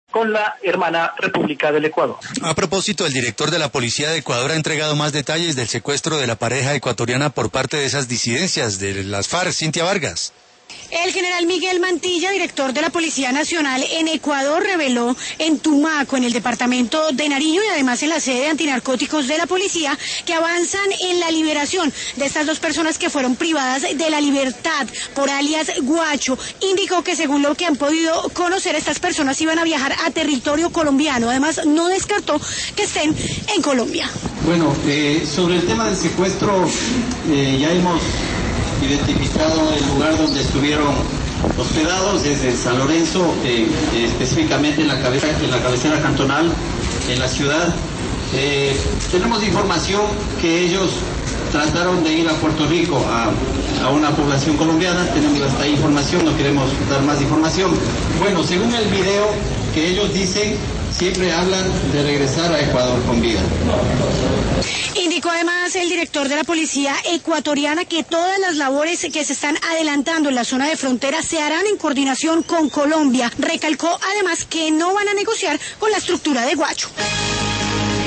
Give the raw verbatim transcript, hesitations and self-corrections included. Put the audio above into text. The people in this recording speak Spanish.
con la hermana República del Ecuador. A propósito, el director de la Policía de Ecuador ha entregado más detalles del secuestro de la pareja ecuatoriana por parte de esas disidencias de las FARC. Cintia Vargas. El general Miguel Mantilla, director de la Policía Nacional en Ecuador, reveló en Tumaco, en el departamento de Nariño y además en la sede de antinarcóticos de la policía, que avanzan en la liberación de estas dos personas que fueron privadas de la libertad por alias Guacho. Indicó que según lo que han podido conocer, estas personas iban a viajar a territorio colombiano. Además, no descartó que estén en Colombia. Bueno, eh, sobre el tema del secuestro, eh, ya hemos identificado el lugar donde estuvieron hospedados, desde San Lorenzo, eh, eh, específicamente en la, cabeza, en la cabecera cantonal, en la ciudad. Eh, tenemos información que ellos trataron de ir a Puerto Rico, a, a una población colombiana. Tenemos hasta ahí información, no queremos dar más información. Bueno, según el video que ellos dicen, siempre hablan de regresar a Ecuador con vida. Indicó además el director de la policía ecuatoriana que todas las labores que se están adelantando en la zona de frontera se harán en coordinación con Colombia. Recalcó además que no van a negociar con la estructura de Guacho.